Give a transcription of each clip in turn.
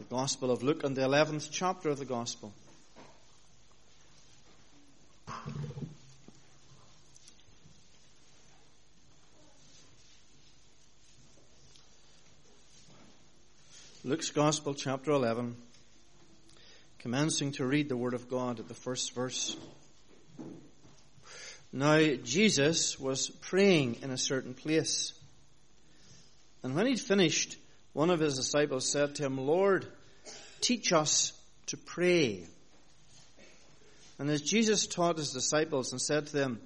Gospel of Luke and the 11th chapter of the Gospel. Luke's Gospel, chapter 11, commencing to read the Word of God at the first verse. Now Jesus was praying in a certain place, and when he'd finished, one of his disciples said to him, "Lord, teach us to pray." And as Jesus taught his disciples and said to them,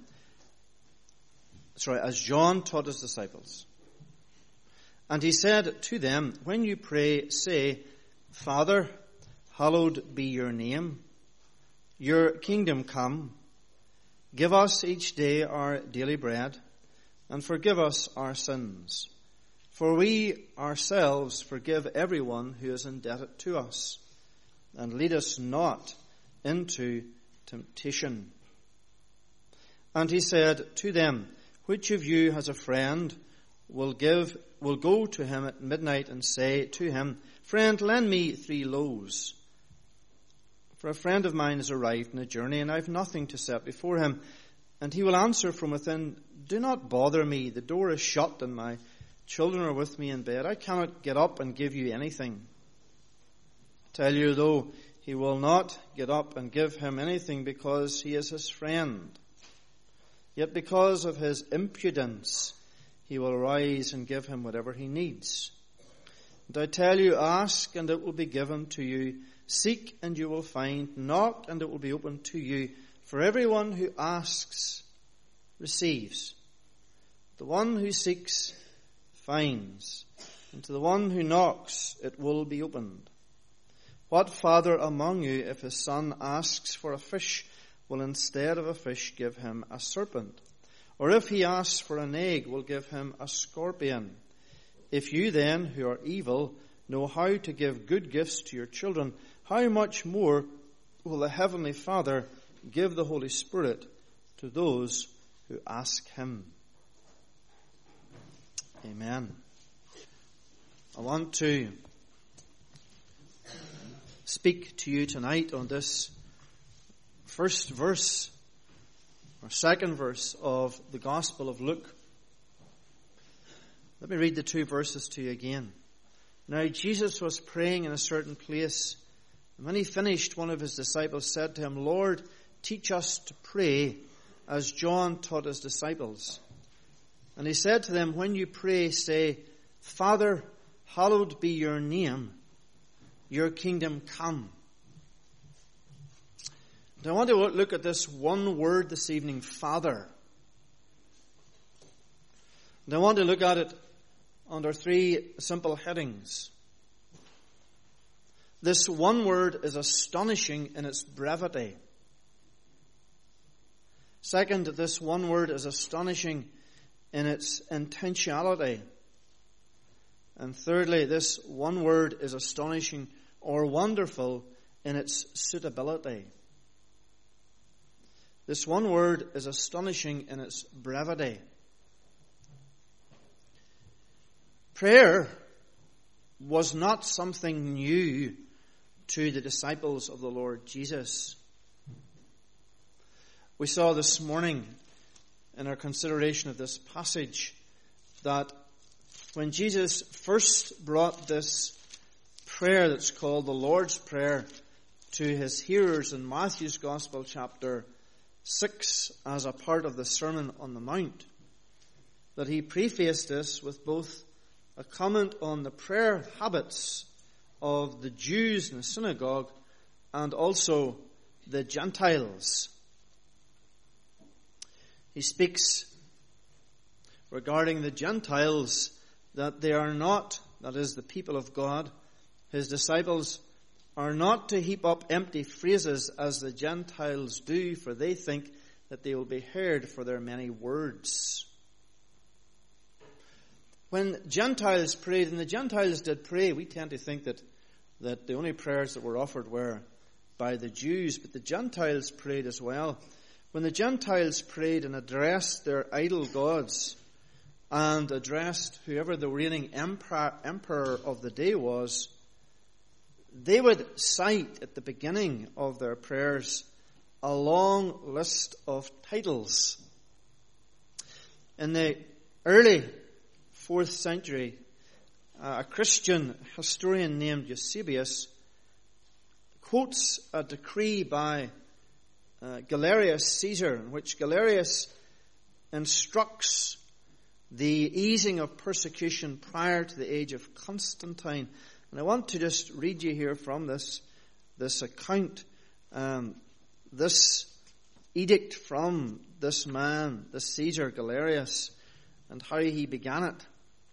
as John taught his disciples, and he said to them, "When you pray, say, Father, hallowed be your name. Your kingdom come. Give us each day our daily bread, and forgive us our sins. For we ourselves forgive everyone who is indebted to us. And lead us not into temptation." And he said to them, "Which of you has a friend will go to him at midnight and say to him, 'Friend, lend me 3 loaves. For a friend of mine has arrived on a journey, and I have nothing to set before him.' And he will answer from within, 'Do not bother me. The door is shut, and my children are with me in bed. I cannot get up and give you anything.' Tell you, though, he will not get up and give him anything because he is his friend. Yet because of his impudence, he will rise and give him whatever he needs. And I tell you, ask and it will be given to you. Seek and you will find. Knock and it will be opened to you. For everyone who asks receives. The one who seeks finds. And to the one who knocks it will be opened. What father among you, if his son asks for a fish, will instead of a fish give him a serpent? Or if he asks for an egg, will give him a scorpion? If you then, who are evil, know how to give good gifts to your children, how much more will the Heavenly Father give the Holy Spirit to those who ask him?" Amen. I want to speak to you tonight on this first verse, or second verse of the Gospel of Luke. Let me read the 2 verses to you again. Now Jesus was praying in a certain place, and when he finished, one of his disciples said to him, "Lord, teach us to pray, as John taught his disciples." And he said to them, "When you pray, say, Father, hallowed be your name. Your kingdom come." And I want to look at this one word this evening, Father. And I want to look at it under 3 simple headings. This one word is astonishing in its brevity. Second, this one word is astonishing in its intentionality. And thirdly, this one word is astonishing or wonderful in its suitability. This one word is astonishing in its brevity. Prayer was not something new to the disciples of the Lord Jesus. We saw this morning in our consideration of this passage that when Jesus first brought this prayer that's called the Lord's Prayer to his hearers in Matthew's Gospel chapter 6 as a part of the Sermon on the Mount, that he prefaced this with both a comment on the prayer habits of the Jews in the synagogue and also the Gentiles. He speaks regarding the Gentiles that they are not, that is, the people of God, his disciples are not to heap up empty phrases as the Gentiles do, for they think that they will be heard for their many words. When Gentiles prayed, and the Gentiles did pray, we tend to think that the only prayers that were offered were by the Jews, but the Gentiles prayed as well. When the Gentiles prayed and addressed their idol gods and addressed whoever the reigning emperor of the day was, they would cite at the beginning of their prayers a long list of titles. In the early 4th century, a Christian historian named Eusebius quotes a decree by Galerius Caesar, in which Galerius instructs the easing of persecution prior to the age of Constantine. And I want to just read you here from this account, this edict from this man, this Caesar Galerius, and how he began it.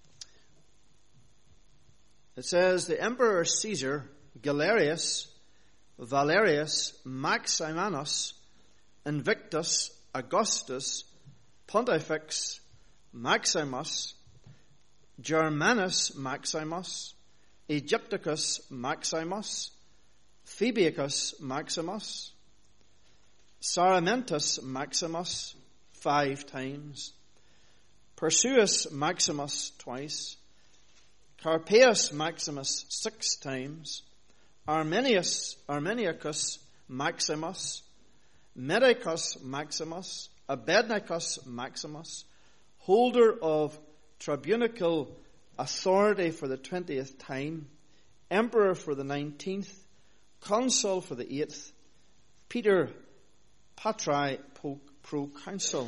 It says, the Emperor Caesar, Galerius, Valerius, Maximinus, Invictus, Augustus, Pontifex, Maximus, Germanus Maximus, Aegypticus Maximus, Fabiacus Maximus, Sarmentus Maximus 5 times, Perseus Maximus twice, Carpeus Maximus 6 times, Arminiacus Maximus, Medicus Maximus, Abednicus Maximus, holder of tribunical authority for the 20th time, emperor for the 19th, consul for the 8th, Peter Patri proconsul.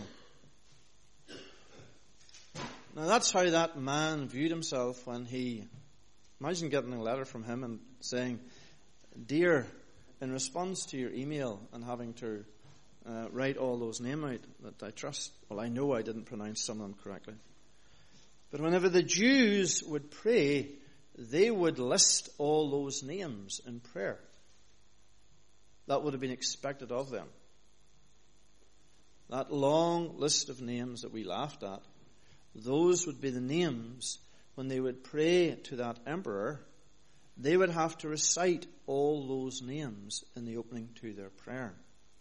Now that's how that man viewed himself when he, imagine getting a letter from him and saying, dear, in response to your email and having to write all those names out that I trust. Well, I know I didn't pronounce some of them correctly. But whenever the Jews would pray, they would list all those names in prayer. That would have been expected of them. That long list of names that we laughed at, those would be the names when they would pray to that emperor. They would have to recite all those names in the opening to their prayer.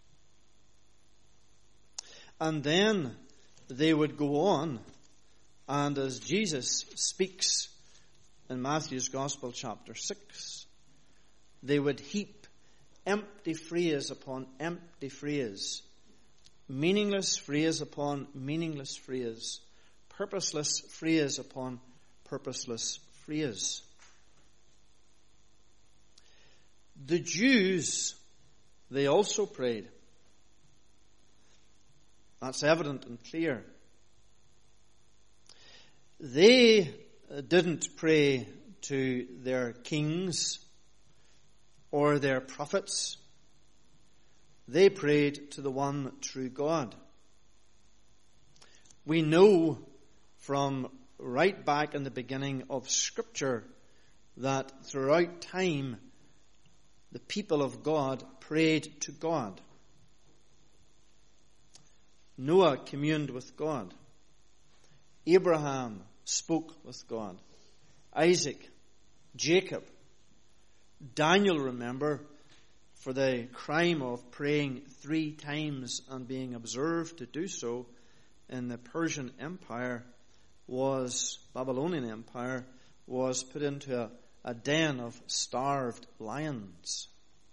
And then they would go on, and as Jesus speaks in Matthew's Gospel chapter 6, they would heap empty phrase upon empty phrase, meaningless phrase upon meaningless phrase, purposeless phrase upon purposeless phrase. The Jews, they also prayed. That's evident and clear. They didn't pray to their kings or their prophets. They prayed to the one true God. We know from right back in the beginning of Scripture that throughout time the people of God prayed to God. Noah communed with God. Abraham spoke with God. Isaac, Jacob, Daniel, remember, for the crime of praying 3 times and being observed to do so in the Persian Empire, Babylonian Empire, was put into a den of starved lions.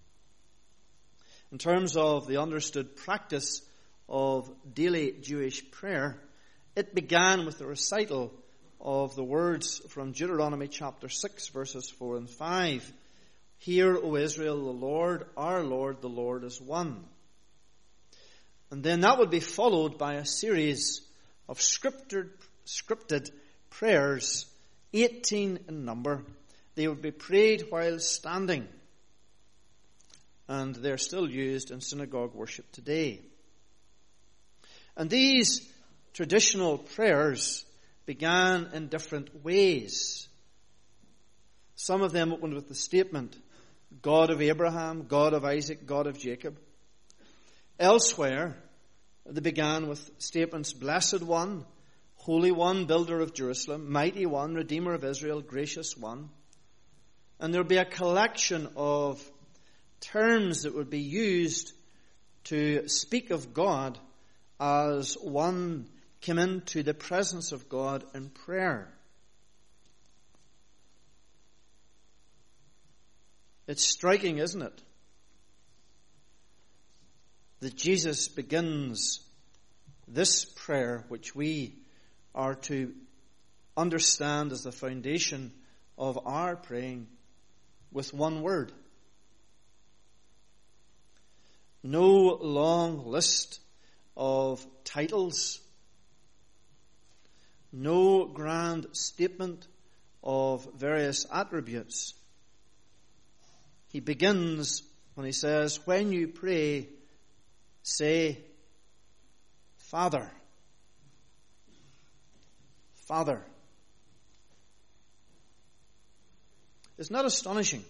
In terms of the understood practice of daily Jewish prayer, it began with the recital of the words from Deuteronomy chapter 6, verses 4 and 5. Hear, O Israel, the Lord, our Lord, the Lord is one. And then that would be followed by a series of scripted prayers, 18 in number. They would be prayed while standing, and they're still used in synagogue worship today. And these traditional prayers began in different ways. Some of them opened with the statement, God of Abraham, God of Isaac, God of Jacob. Elsewhere, they began with statements, Blessed One, Holy One, Builder of Jerusalem, Mighty One, Redeemer of Israel, Gracious One. And there would be a collection of terms that would be used to speak of God as one came into the presence of God in prayer. It's striking, isn't it, that Jesus begins this prayer, which we are to understand as the foundation of our praying, with one word. No long list of titles, no grand statement of various attributes. He begins when he says, when you pray, say, Father. Father. Isn't that astonishing?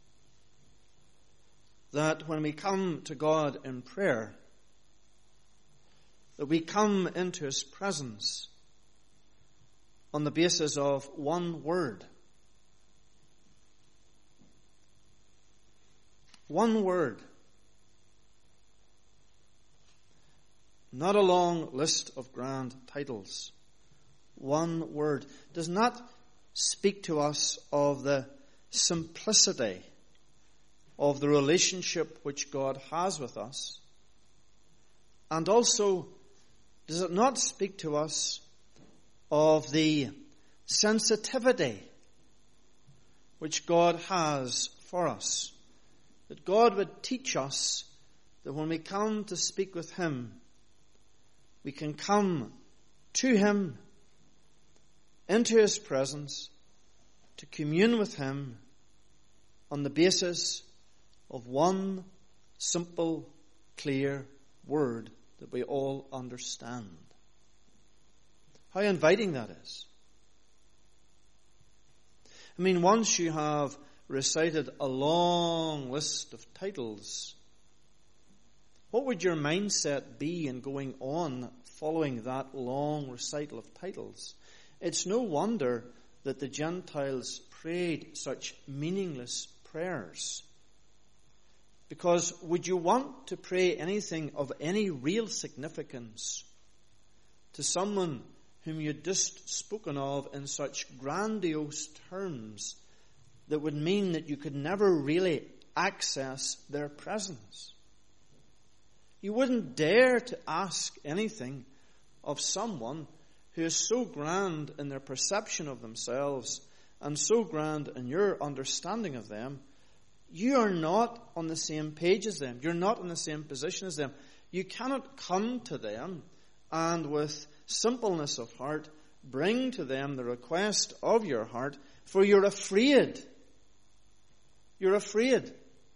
That when we come to God in prayer, that we come into His presence on the basis of one word. One word. Not a long list of grand titles. One word. Does not speak to us of the simplicity of the relationship which God has with us. And also, does it not speak to us of the sensitivity which God has for us? That God would teach us that when we come to speak with Him, we can come to Him, into His presence, to commune with Him on the basis of one simple, clear word that we all understand. How inviting that is. I mean, once you have recited a long list of titles, what would your mindset be in going on following that long recital of titles? It's no wonder that the Gentiles prayed such meaningless prayers. Because would you want to pray anything of any real significance to someone whom you'd just spoken of in such grandiose terms that would mean that you could never really access their presence? You wouldn't dare to ask anything of someone who is so grand in their perception of themselves and so grand in your understanding of them. You are not on the same page as them. You're not in the same position as them. You cannot come to them and with simpleness of heart bring to them the request of your heart, for you're afraid. You're afraid.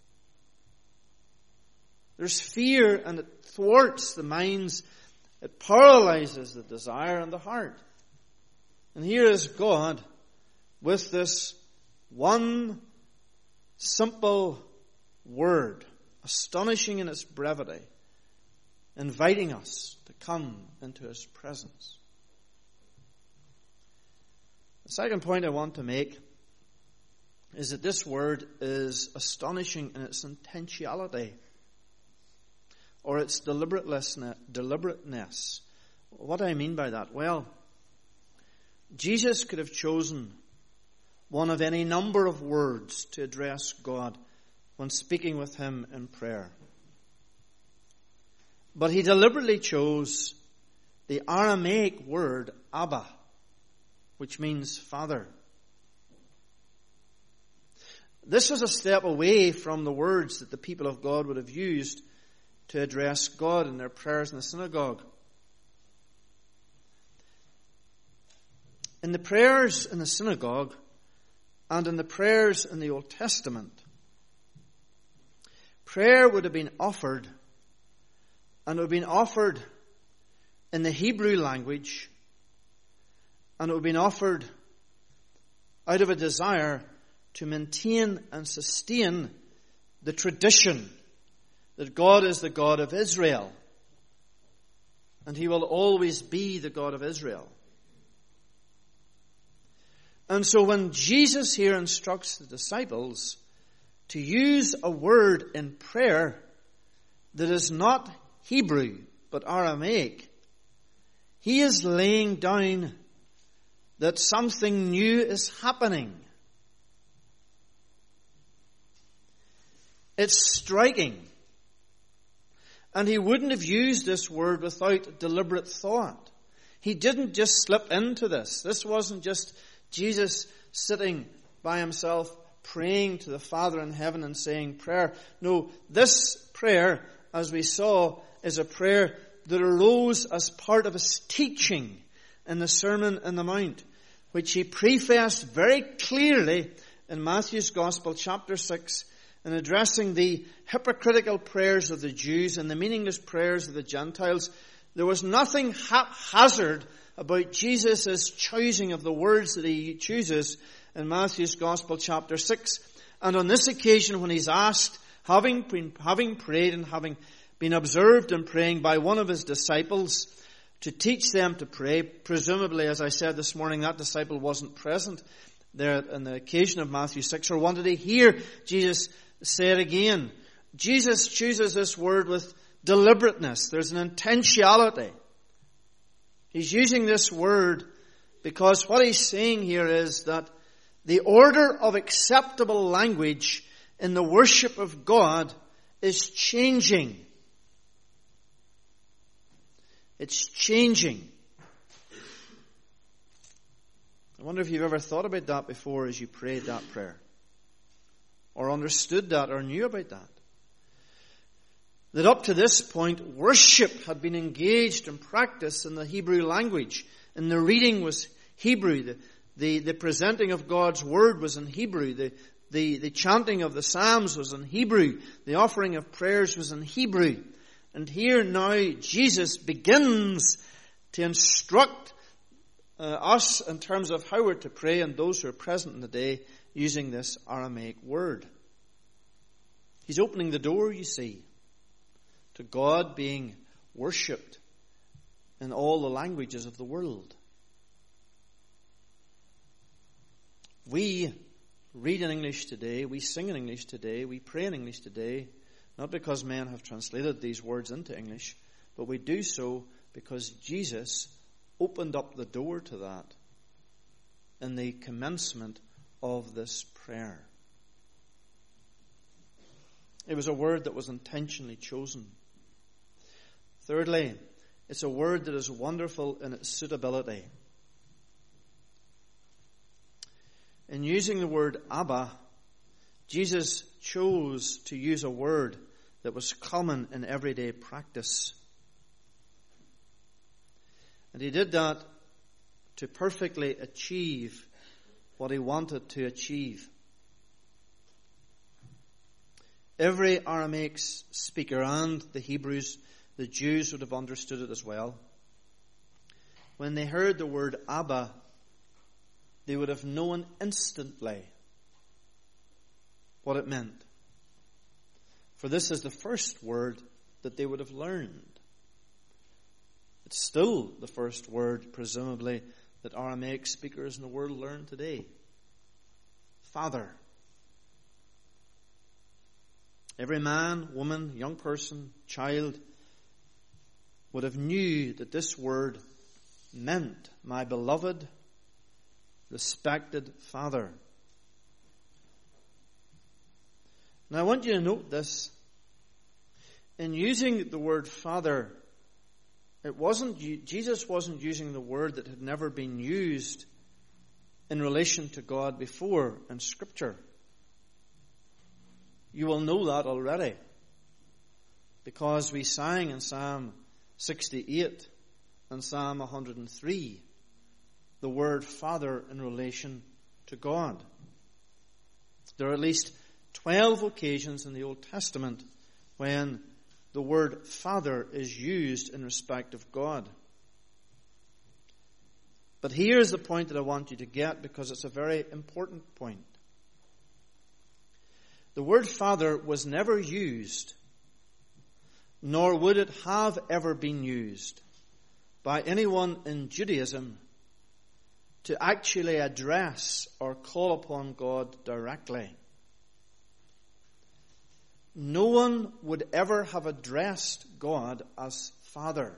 There's fear, and it thwarts the minds. It paralyzes the desire and the heart. And here is God with this one simple word, astonishing in its brevity, inviting us to come into His presence. The second point I want to make is that this word is astonishing in its intentionality, or its deliberateness. What do I mean by that? Well, Jesus could have chosen one of any number of words to address God when speaking with Him in prayer. But He deliberately chose the Aramaic word Abba, which means Father. This was a step away from the words that the people of God would have used to address God in their prayers in the synagogue. In the prayers in the synagogue and in the prayers in the Old Testament, prayer would have been offered, and it would have been offered in the Hebrew language, and it would have been offered out of a desire to maintain and sustain the tradition that God is the God of Israel, and He will always be the God of Israel. And so when Jesus here instructs the disciples to use a word in prayer that is not Hebrew but Aramaic, He is laying down that something new is happening. It's striking. And he wouldn't have used this word without deliberate thought. He didn't just slip into this. This wasn't just Jesus sitting by himself praying to the Father in heaven and saying prayer. No, this prayer, as we saw, is a prayer that arose as part of his teaching in the Sermon on the Mount, which he prefaced very clearly in Matthew's Gospel, chapter 6, in addressing the hypocritical prayers of the Jews and the meaningless prayers of the Gentiles. There was nothing haphazard about Jesus' choosing of the words that he chooses in Matthew's Gospel, chapter 6. And on this occasion, when he's asked, having prayed and having been observed in praying by one of his disciples, to teach them to pray, presumably, as I said this morning, that disciple wasn't present there on the occasion of Matthew 6, or wanted to hear Jesus say it again. Jesus chooses this word with deliberateness. There's an intentionality. He's using this word because what he's saying here is that the order of acceptable language in the worship of God is changing. It's changing. I wonder if you've ever thought about that before as you prayed that prayer, or understood that, or knew about that. That up to this point, worship had been engaged and practiced in the Hebrew language, and the reading was Hebrew. The presenting of God's word was in Hebrew. The chanting of the Psalms was in Hebrew. The offering of prayers was in Hebrew. And here now Jesus begins to instruct us in terms of how we're to pray, and those who are present in the day using this Aramaic word. He's opening the door, you see, to God being worshipped in all the languages of the world. We read in English today, we sing in English today, we pray in English today, not because men have translated these words into English, but we do so because Jesus opened up the door to that in the commencement of this prayer. It was a word that was intentionally chosen. Thirdly, it's a word that is wonderful in its suitability. In using the word Abba, Jesus chose to use a word that was common in everyday practice. And he did that to perfectly achieve what he wanted to achieve. Every Aramaic speaker, and the Hebrews, the Jews would have understood it as well. When they heard the word Abba, they would have known instantly what it meant. For this is the first word that they would have learned. It's still the first word, presumably, that Aramaic speakers in the world learn today. Father. Every man, woman, young person, child would have knew that this word meant my beloved, respected Father. Now I want you to note this. In using the word Father, Jesus wasn't using the word that had never been used in relation to God before in Scripture. You will know that already, because we sang in Psalm 68 and Psalm 103 the word Father in relation to God. There are at least 12 occasions in the Old Testament when the word Father is used in respect of God. But here's the point that I want you to get, because it's a very important point. The word Father was never used, nor would it have ever been used, by anyone in Judaism to actually address or call upon God directly. No one would ever have addressed God as Father.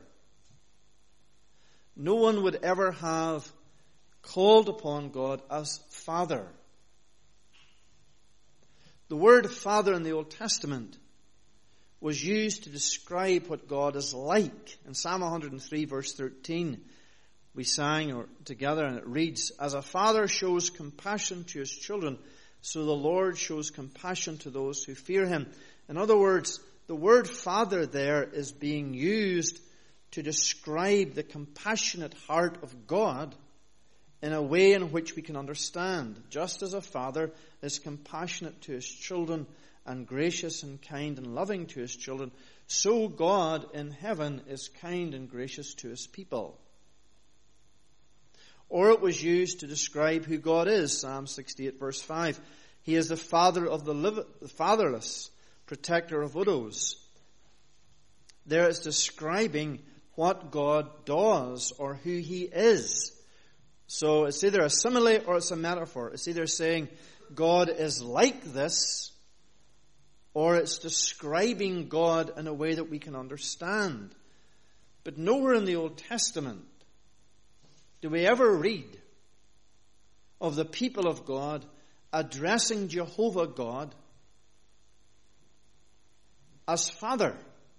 No one would ever have called upon God as Father. The word Father in the Old Testament was used to describe what God is like. In Psalm 103 verse 13, we sang together, and it reads, "As a father shows compassion to his children, so the Lord shows compassion to those who fear him." In other words, the word Father there is being used to describe the compassionate heart of God in a way in which we can understand. Just as a father is compassionate to his children and gracious and kind and loving to his children, so God in heaven is kind and gracious to his people. Or it was used to describe who God is. Psalm 68 verse 5. He is the father of the fatherless, protector of widows. There it's describing what God does or who he is. So it's either a simile or it's a metaphor. It's either saying God is like this, or it's describing God in a way that we can understand. But nowhere in the Old Testament do we ever read of the people of God addressing Jehovah God as Father.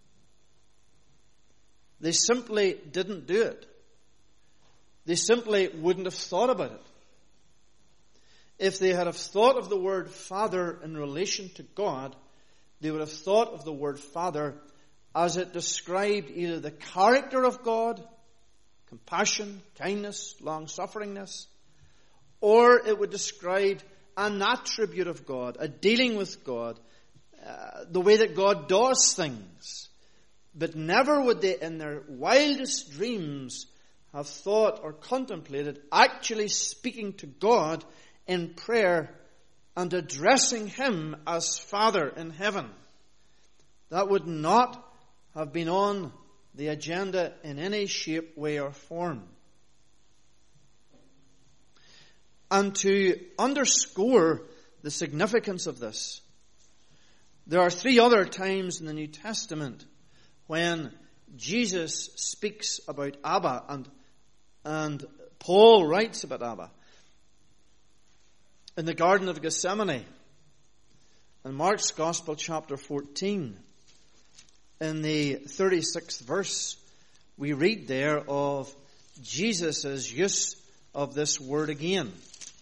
They simply didn't do it. They simply wouldn't have thought about it. If they had have thought of the word Father in relation to God, they would have thought of the word Father as it described either the character of God, compassion, kindness, long-sufferingness, or it would describe an attribute of God, a dealing with God, the way that God does things. But never would they, in their wildest dreams, have thought or contemplated actually speaking to God in prayer and addressing him as Father in heaven. That would not have been on the agenda in any shape, way, or form. And to underscore the significance of this, there are 3 other times in the New Testament when Jesus speaks about Abba, and Paul writes about Abba. In the Garden of Gethsemane, in Mark's Gospel chapter 14, in the 36th verse, we read there of Jesus' use of this word again.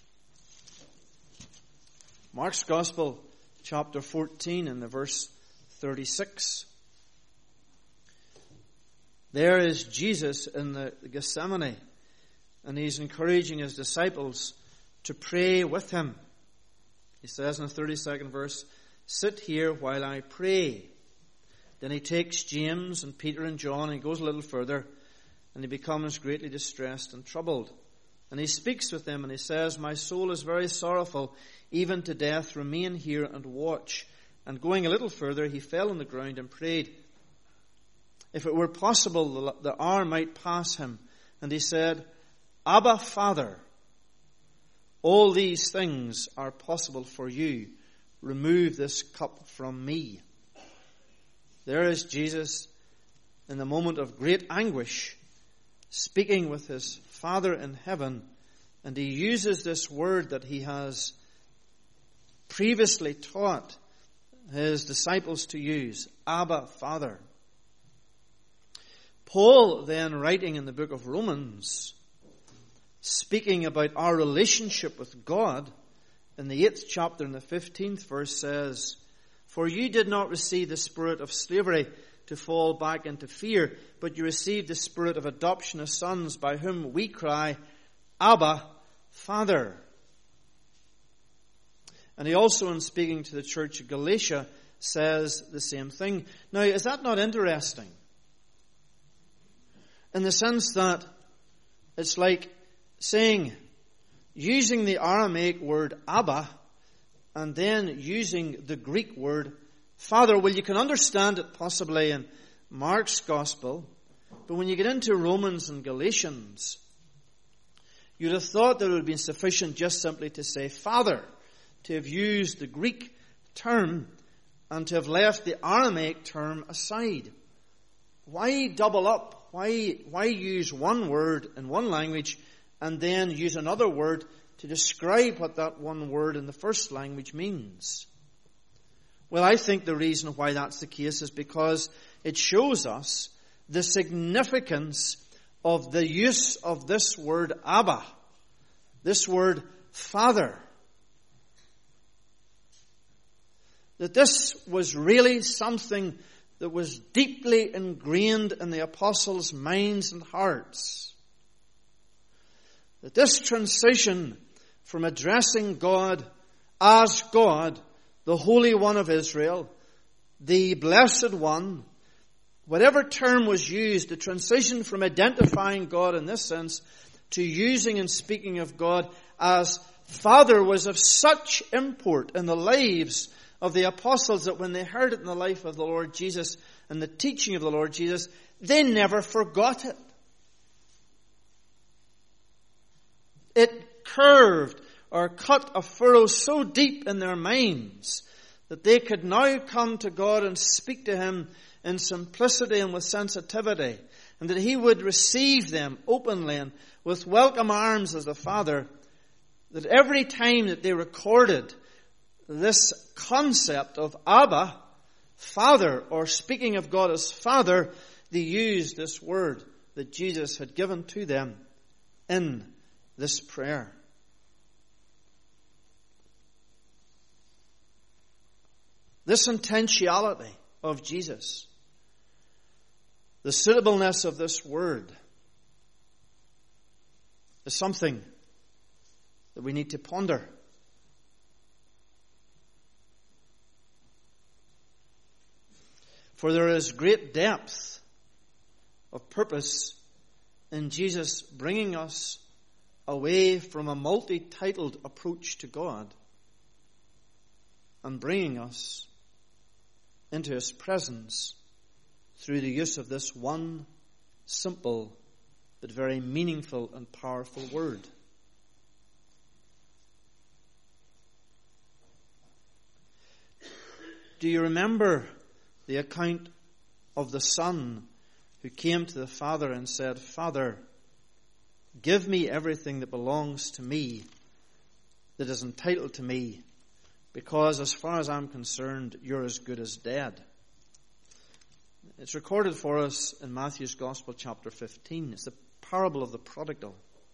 Mark's Gospel chapter 14 and the verse 36. There is Jesus in the Gethsemane, and he's encouraging his disciples to pray with him. He says in the 32nd verse, "Sit here while I pray." Then he takes James and Peter and John, and he goes a little further, and he becomes greatly distressed and troubled. And he speaks with them, and he says, "My soul is very sorrowful, even to death. Remain here and watch." And going a little further, he fell on the ground and prayed, if it were possible, the hour might pass him. And he said, "Abba, Father, all these things are possible for you. Remove this cup from me." There is Jesus in the moment of great anguish, speaking with his Father in heaven, and he uses this word that he has previously taught his disciples to use, Abba, Father. Paul then, writing in the book of Romans, speaking about our relationship with God, in the 8th chapter and the 15th verse says, "For you did not receive the spirit of slavery to fall back into fear, but you received the spirit of adoption as sons, by whom we cry, Abba, Father." And he also, in speaking to the church of Galatia, says the same thing. Now, is that not interesting? In the sense that it's like saying, using the Aramaic word Abba, and then using the Greek word Father. Well, you can understand it possibly in Mark's Gospel, but when you get into Romans and Galatians, you'd have thought that it would have been sufficient just simply to say Father, to have used the Greek term and to have left the Aramaic term aside. Why double up? Why use one word in one language and then use another word to describe what that one word in the first language means? Well, I think the reason why that's the case is because it shows us the significance of the use of this word Abba, this word Father. That this was really something that was deeply ingrained in the apostles' minds and hearts. That this transition from addressing God as God, the Holy One of Israel, the Blessed One, whatever term was used, the transition from identifying God in this sense to using and speaking of God as Father was of such import in the lives of the apostles that when they heard it in the life of the Lord Jesus and the teaching of the Lord Jesus, they never forgot it. It curved or cut a furrow so deep in their minds that they could now come to God and speak to Him in simplicity and with sensitivity, and that He would receive them openly and with welcome arms as a Father, that every time that they recorded this concept of Abba, Father, or speaking of God as Father, they used this word that Jesus had given to them in this prayer. This intentionality of Jesus, the suitableness of this word, is something that we need to ponder. For there is great depth of purpose in Jesus bringing us away from a multi-titled approach to God and bringing us into His presence through the use of this one simple but very meaningful and powerful word. Do you remember the account of the Son who came to the Father and said, "Father, give me everything that belongs to me, that is entitled to me, because as far as I'm concerned, you're as good as dead." It's recorded for us in Matthew's Gospel, chapter 15. It's the parable of the prodigal.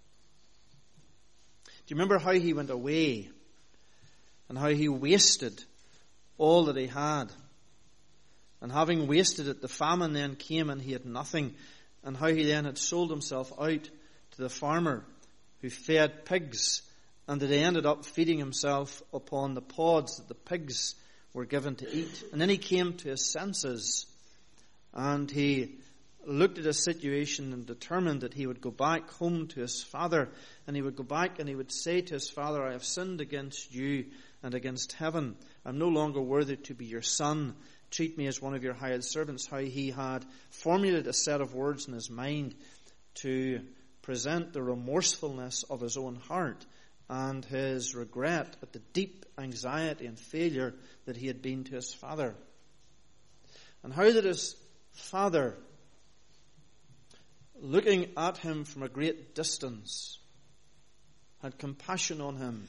Do you remember how he went away and how he wasted all that he had? And having wasted it, the famine then came and he had nothing. And how he then had sold himself out to the farmer who fed pigs, and that he ended up feeding himself upon the pods that the pigs were given to eat. And then he came to his senses, and he looked at his situation and determined that he would go back home to his father. And he would go back and he would say to his father, "I have sinned against you and against heaven. I'm no longer worthy to be your son. Treat me as one of your hired servants." How he had formulated a set of words in his mind to present the remorsefulness of his own heart and his regret at the deep anxiety and failure that he had been to his father. And how that his father, looking at him from a great distance, had compassion on him.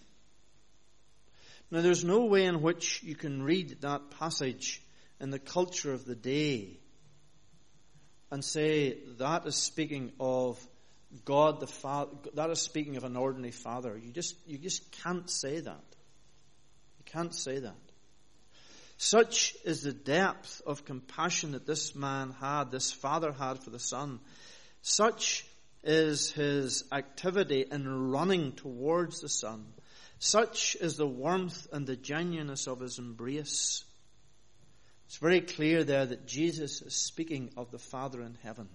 Now, there's no way in which you can read that passage in the culture of the day and say that is speaking of God the Father, that is speaking of an ordinary father. You just can't say that. You can't say that. Such is the depth of compassion that this man had, this father had for the son. Such is his activity in running towards the son. Such is the warmth and the genuineness of his embrace. It's very clear there that Jesus is speaking of the Father in heaven.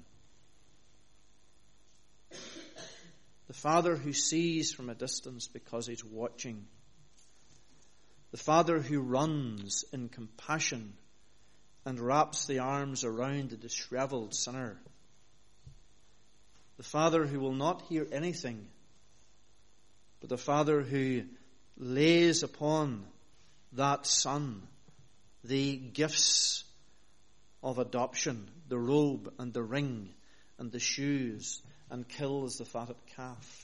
The Father who sees from a distance because He's watching. The Father who runs in compassion and wraps the arms around the disheveled sinner. The Father who will not hear anything, but the Father who lays upon that Son the gifts of adoption, the robe and the ring and the shoes, and kills the fatted calf.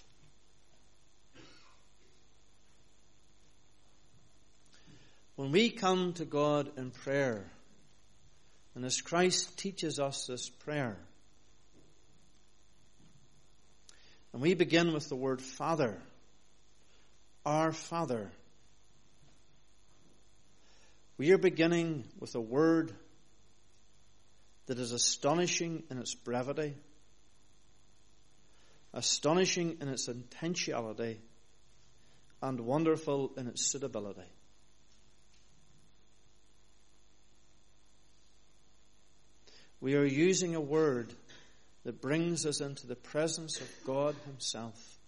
When we come to God in prayer, and as Christ teaches us this prayer, and we begin with the word Father, our Father, we are beginning with a word that is astonishing in its brevity, astonishing in its intentionality, and wonderful in its suitability. We are using a word that brings us into the presence of God Himself.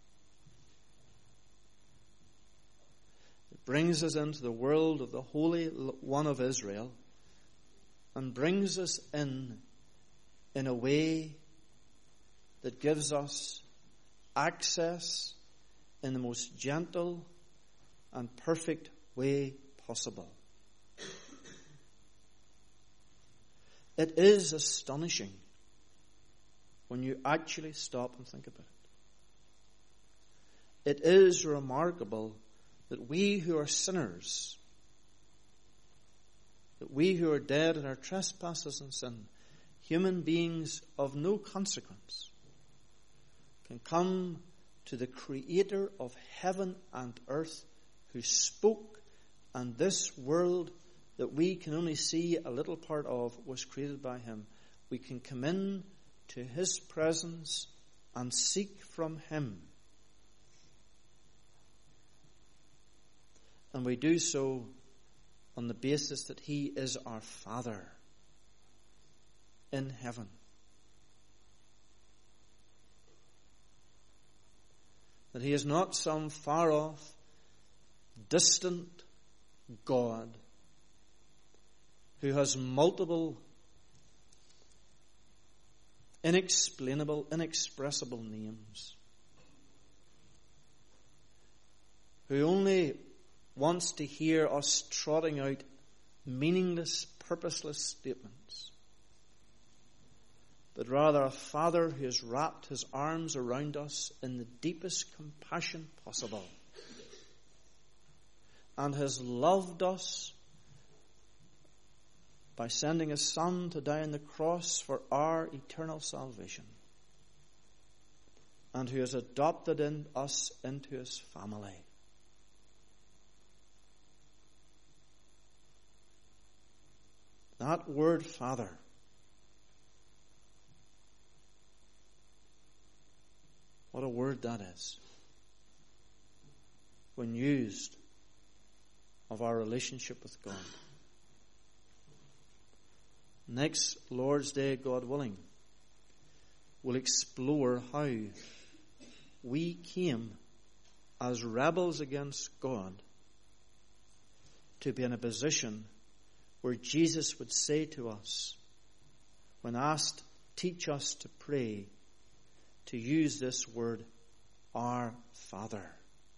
It brings us into the world of the Holy One of Israel and brings us in a way that gives us access in the most gentle and perfect way possible. It is astonishing when you actually stop and think about it. It is remarkable that we who are sinners, that we who are dead in our trespasses and sin, human beings of no consequence, can come to the Creator of heaven and earth, who spoke, and this world that we can only see a little part of was created by Him. We can come in to His presence and seek from Him. And we do so on the basis that He is our Father in heaven. That He is not some far off, distant God who has multiple, inexplainable, inexpressible names, who only wants to hear us trotting out meaningless, purposeless statements, but rather a Father who has wrapped His arms around us in the deepest compassion possible and has loved us by sending His Son to die on the cross for our eternal salvation, and who has adopted us into His family. That word Father what a word that is when used of our relationship with God. Next Lord's Day, God willing, we'll explore how we came as rebels against God to be in a position where Jesus would say to us, when asked, teach us to pray, to use this word, our Father.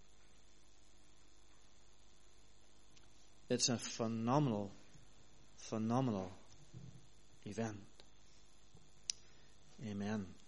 It's a phenomenal, phenomenal event. Amen.